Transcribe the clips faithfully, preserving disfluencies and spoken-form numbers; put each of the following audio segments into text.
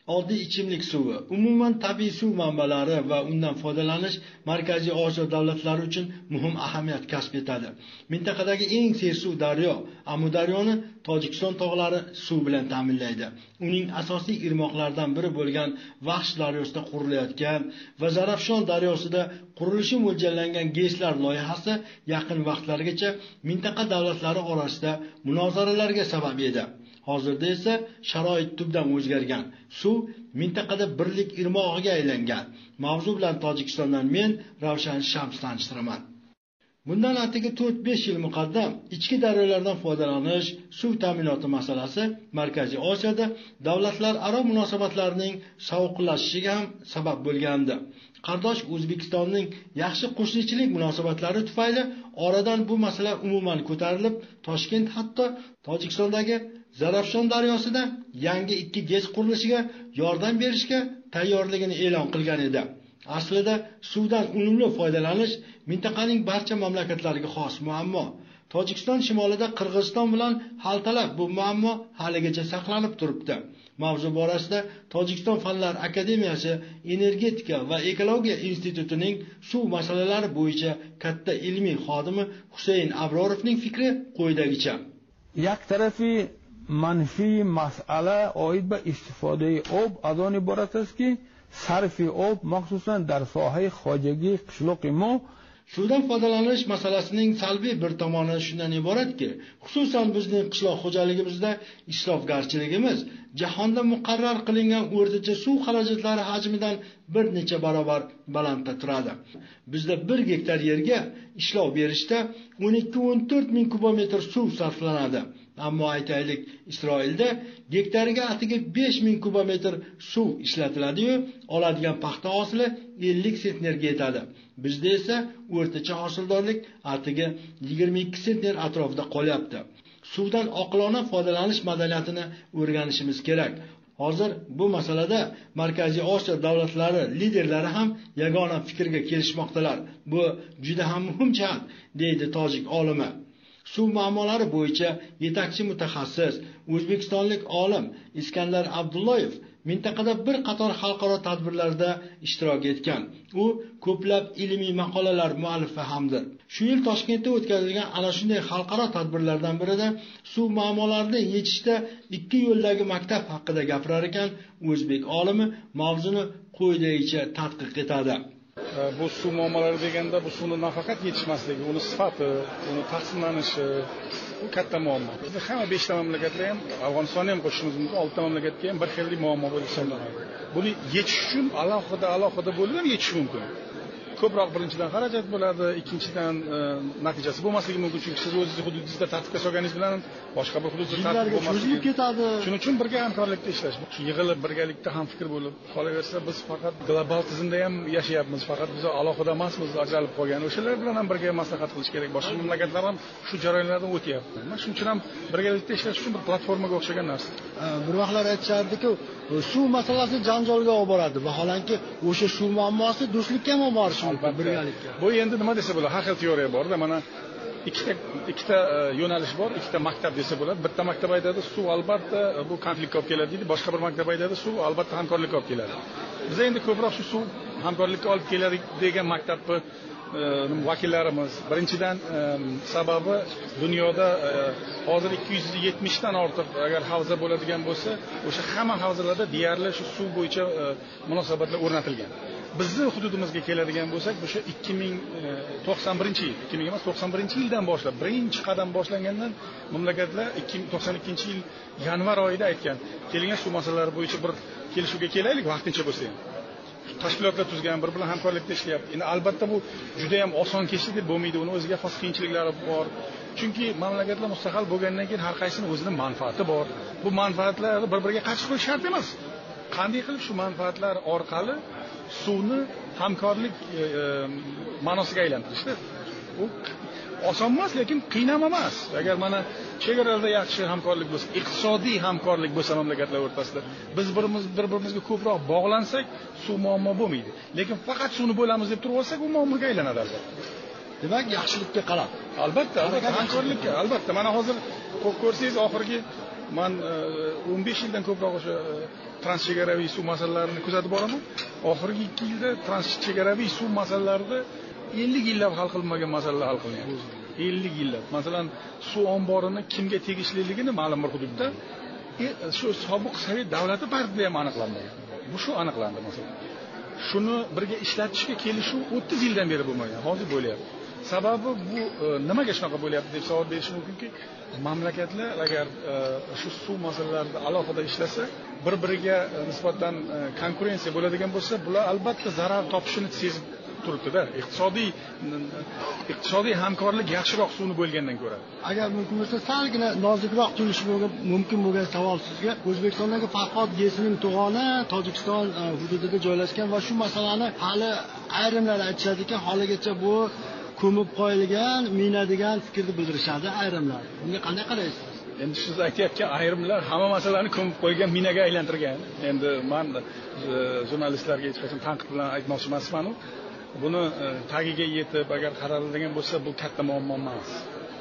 Oddiy ichimlik suvi, umuman tabiiy suv manbalari va undan foydalanish Markaziy Osiyo davlatlari uchun muhim ahamiyat kasb etadi. Mintaqadagi eng sersuv daryo Amudaryoni Tojikiston tog'lari suv bilan ta'minlaydi. Uning asosiy irmoqlaridan biri bo'lgan Vaxsh daryosida qurilayotgan va Zarafshon daryosida qurilishi mo'ljallangan GESlar loyihasi yaqin vaqtlargacha mintaqa davlatlari orasida munozaralarga sabab edi. Hozirda esa sharoit tubdan o'zgargan. Suv mintaqada birlik irmog'iga aylangan. Mavzu bilan Tojikistondan men Ravshan Shams tanishtiraman. Bundan atigi to'rt besh yil muqaddam ichki daryolardan foydalanish, suv ta'minoti masalasi Markaziy Osiyoda davlatlararo munosabatlarning sovuqlashishiga ham sabab bo'lgandi. Qardosh O'zbekistonning yaxshi qo'shnichilik munosabatlari tufayli oradan bu masala umuman ko'tarilib, Toshkent hatto Tojikistondagi Zarafshon daryosida yangi ikki GES qurilishiga yordam berishga tayyorligini e'lon qilgan edi. Aslida suvdan unumli foydalanish mintaqaning barcha mamlakatlariga xos muammo. Tojikiston shimolida Qirg'iziston bilan hal talab bu muammo haligacha saqlanib turibdi. Mavzu borasida Tojikiston Fanlar akademiyasi Energetika va ekologiya institutining suv masalalari bo'yicha katta ilmiy xodimi Husayn Abrorovning fikri quyidagicha. یک طرفی منفی مسئله oid به استفاده آب از آن عبارت است که صرف آب مخصوصا در ساحه خواجگی قشلاق ما Suvdan foydalanish masalasining salbiy bir tomoni shundan iboratki, xususan bizning qishloq xo'jaligimizda isrofgarchiligimiz jahonda muqarrar qilingan o'rtacha suv xarajatlari hajmidan bir necha barobar balandda turadi. Bizda bir gektar yerga ishlov berishda o'n ikki o'n to'rt ming kubometr suv sarflanadi. Ammo aytaylik, Isroilda gektariga atigi besh ming kubometr suv ishlatiladi-yu, oladigan paxta hosili ellik sentnerga yetadi. Bizda esa o'rtacha hosildorlik atigi yigirma ikki sentner atrofida qolyapti. Suvdan oqilona foydalanish madaniyatini o'rganishimiz kerak. Hozir bu masalada Markaziy Osiyo davlatlari liderlari ham yagona fikrga kelishmoqdalar. Bu juda ham muhim jihat, deydi tojik olimi. Suv muammolari bo'yicha yetakchi mutaxassis o'zbekistonlik olim Iskandar Abdullayev mintaqada bir qator xalqaro tadbirlarda ishtirok etgan. U ko'plab ilmiy maqolalar muallifi hamdir. Shu yil Toshkentda o'tkazilgan ana shunday xalqaro tadbirlardan birida suv muammolarini yechishda ikki yo'ldagi maktab haqida gapirar ekan, o'zbek olimi mavzuni quyidagicha tadqiq etadi. Bu suv muammolari deganda bu suvni nafaqat yetishmasligi, uni sifati, uni taqsimlanishi bu katta muammo. Bizda hamma beshta mamlakatlar ham, Afg'onistonni ham qo'shishimiz mumkin, oltita mamlakatga ham bir xillik muammo bo'lib hisoblanadi. Buni yechish uchun alohida alohida bo'lib ham yechish mumkin. Ko'proq birinchidan xarajat bo'ladi, ikkinchidan e, natijasi bo'lmasligi mumkin, chunki siz o'zingiz hududingizda tartibga solganingiz bilan boshqa bir hududda tartib bo'lmasligi ketadi. Shuning uchun birga hamkorlikda ishlash, yig'ilib birgalikda ham fikr bo'lib, qolaversa biz faqat global tizimda ham yashayapmiz, faqat biz alohida emasmiz, ajralib qolgan. O'shalar bilan ham birga maslahat qilish kerak. Boshqa mamlakatlar ham shu jarayonlardan o'tyapti. Mana shuning uchun ham birgalikda ishlash uchun bir platformaga o'xshagan narsa. Bir vaqtlar aytishardi-ku, suv masalasi janjolga olib boradi. Vaholanki, o'sha suv muammosi do'stlikka ham olib borishi mumkin, birgalikka. Bu endi nima desa bo'ladi? Har xil teoriya bor-da. Mana ikkita ikkita yo'nalish bor, ikkita maktab desa bo'ladi. Bitta maktab aytadi, suv albatta bu konfliktga olib keladi deydi. Boshqa bir maktab aytadi, suv albatta hamkorlikka olib keladi. Biz endi ko'proq shu suv hamkorlikka olib keladi degan maktabni vakillarimiz. Birinchidan sababi dunyoda hozir ikki yuz yetmish dan ortiq agar havza bo'ladigan bo'lsa, o'sha hamma havzalarda deyarli shu suv bo'yicha munosabatlar o'rnatilgan. Bizning hududimizga keladigan bo'lsak, o'sha ikki ming to'qson birinchi yil, ikki ming emas, to'qson birinchi yildan boshlab birinchi qadam boshlangandan mamlakatlar ikki ming to'qson ikkinchi yil yanvar oyida aytgan, kelgan suv masalalari bo'yicha bir kelishuvga kelaylik, vaqtincha bo'lsa ham. Tashkilotlar tuzgan, bir bilan hamkorlikda ishlayapti. Endi albatta bu juda ham oson kechdi deb bo'lmaydi, uni o'ziga xos qiyinchiliklari bor. Chunki mamlakatlar mustaqil bo'lgandan keyin har qaysining o'zining manfaati bor. Bu manfaatlarni bir-biriga qarshi qo'yish shart emas. Qanday qilib shu manfaatlar orqali suvni hamkorlik e, e, ma'nosiga aylantirishdi. U oson emas, lekin qiyin ham emas. Agar mana chegaralarda yaxshi hamkorlik bo'lsa, iqtisodiy hamkorlik bo'lsa mamlakatlar o'rtasida, biz birimiz bir-birimizga ko'proq bog'lansak, suv muammo bo'lmaydi. Lekin faqat suvni bo'lamiz deb turib olsak, u muammoga aylanadi albatta. Demak, yaxshilikka qarab. Albatta, albatta hamkorlikka, albatta. Mana hozir ko'rsangiz oxirgi Men o'n besh yildan ko'proq o'sha transchegaraviy suv masalalarini kuzatib boraman. Oxirgi ikki yilda transchegaraviy suv masalalarida ellik yillab hal qilinmagan masalalar hal qilingan. ellik yillab. Masalan, suv omborini kimga tegishliligini ma'lum bir hududda shu sobiq Sovet davlati partida ham aniqlanmagan. Bu shu aniqlandi masalan. Shuni birga ishlatishga kelishuv o'ttiz yildan beri bo'lmagan. Hozir bo'lyapti. Sababi bu nimaga shunaqa bo'lyapti deb savol berish mumkinki, mamlakatlar agar shu suv masalalarida alohida ishlasa, bir-biriga nisbatan konkurensiya bo'ladigan bo'lsa, bular albatta zarar topishini sezib turibdi-da. Iqtisodiy iqtisodiy hamkorlik yaxshiroq suvni bo'lgandan ko'ra. Agar mumkin bo'lsa, salgina nozikroq tuyulishi mumkin bo'lgan savol sizga. O'zbekistondagi Farhod GESning to'g'oni Tojikiston hududida joylashgan va shu masalani hali ayrimlar aytishadiki, haligacha bu ko'mib qo'yilgan, mina degan fikrni bildirishadi ayrimlar. Bunga qanday qaraysiz? Endi siz aytayotgan ayrimlar hamma masalani ko'mib qo'ygan, minaga aylantirgan. Endi men jurnalistlarga hech qachon tanqid bilan aytmoqchi emasman-ku. Buni tagiga yetib agar qaraladigan bo'lsa, bu katta muammo emas.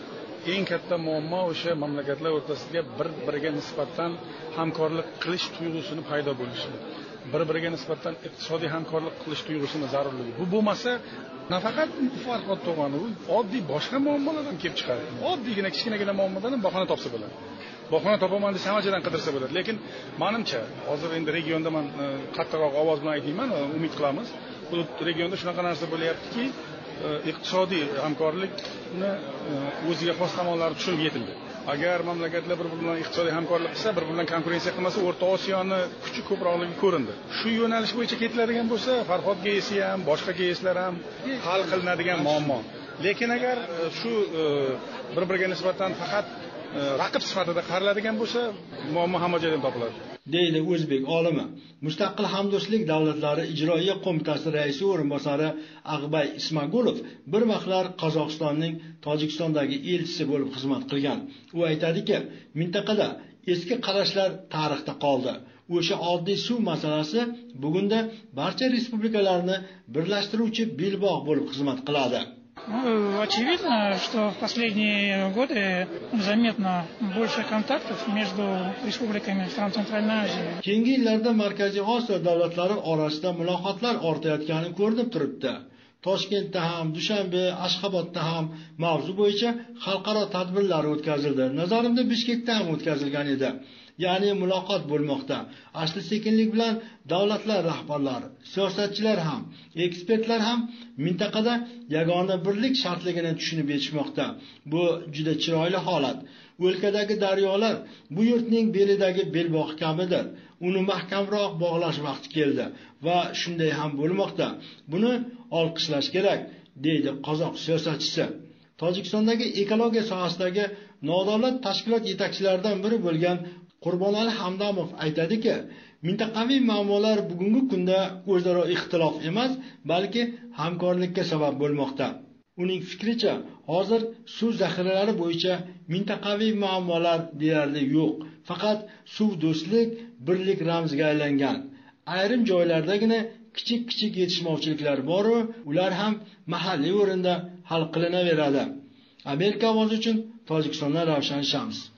Eng katta muammo o'sha mamlakatlar o'rtasida bir-biriga nisbatan hamkorlik qilish tuyg'usini paydo bo'lishi. Bir-biriga nisbatan iqtisodiy hamkorlik qilish tuyg'usini zarurligi. Bu bo'lmasa, nafaqat Farhod to'g'oni, oddiy boshqa muammolardan kelib chiqadi. Oddiygina kichkinagina muammodan ham bahona topsa bo'ladi. Bahona topaman desa samachadan qidirsa bo'ladi. Lekin menimcha, hozir endi regionda men qattiqroq ovoz bilan aytayman, umid qilamiz. Bu regionda shunaqa narsa bo'lyaptiki, iqtisodiy hamkorlikni o'ziga xos tomonlari tushunib yetildi. Agar mamlakatlar bir-biri bilan iqtisodiy hamkorlik qilsa, bir-biri bilan konkurensiya qilmasa, O'rta Osiyoni kuchi ko'proqligi ko'rindi. Shu yo'nalish bo'yicha ketiladigan bo'lsa, Farhod GESi ham, boshqa GESlar ham hal qilinadigan muammo. Lekin agar shu bir-biriga nisbatan faqat raqib sifatida qaraladigan bo'lsa, muammo hamma joydan topiladi. Deydi o'zbek olimi. Mustaqil hamdo'stlik davlatlari ijroiya qo'mitasi raisi o'rinbosari Ag'bay Ismagulov bir vaqtlar Qozog'istonning Tojikistondagi elchisi bo'lib xizmat qilgan. U aytadiki, mintaqada eski qarashlar tarixda qoldi. O'sha oddiy suv masalasi bugunda barcha respublikalarni birlashtiruvchi belbog' bo'lib xizmat qiladi. Ну, очевидно, что в последние годы заметно больше контактов между республиками стран Центральной Азии. Keyingi yillarda Markaziy Osiyo davlatlari orasida muloqotlar ortayotgani ko'rinib turibdi. Toshkentda ham, Dushanbe, Ashxobodda ham mavzu bo'yicha xalqaro tadbirlar o'tkazildi. Nazarimda Bishkekda ham o'tkazilgan edi. Ya'ni muloqot bo'lmoqda. Ashli sekinlik bilan davlatlar rahbarlari, siyosatchilar ham, ekspertlar ham mintaqada yagona birlik shartligini tushunib yetishmoqda. Bu juda chiroyli holat. O'lkadagi daryolar bu yurtning belidagi belbog' kabidir. Uni mahkamroq bog'lash vaqti keldi va shunday ham bo'lmoqda. Buni olqishlash kerak, deydi qozoq siyosatchisi. Tojikistondagi ekologiya sohasidagi nodavlat tashkilot yetakchilaridan biri bo'lgan Qurbonali Hamdamov aytadiki, mintaqaviy muammolar bugungi kunda o'zaro ixtilof emas, balki hamkorlikka sabab bo'lmoqda. Uning fikricha, hozir suv zaxiralari bo'yicha mintaqaviy muammolar deyarli yo'q. Faqat suv do'stlik, birlik ramziga aylangan. Ayrim joylardagina kichik-kichik yetishmovchiliklar bor-u, ular ham mahalliy o'rinda hal qilinaveradi. Amerika ovozi uchun Tojikistondan Ravshan Shams.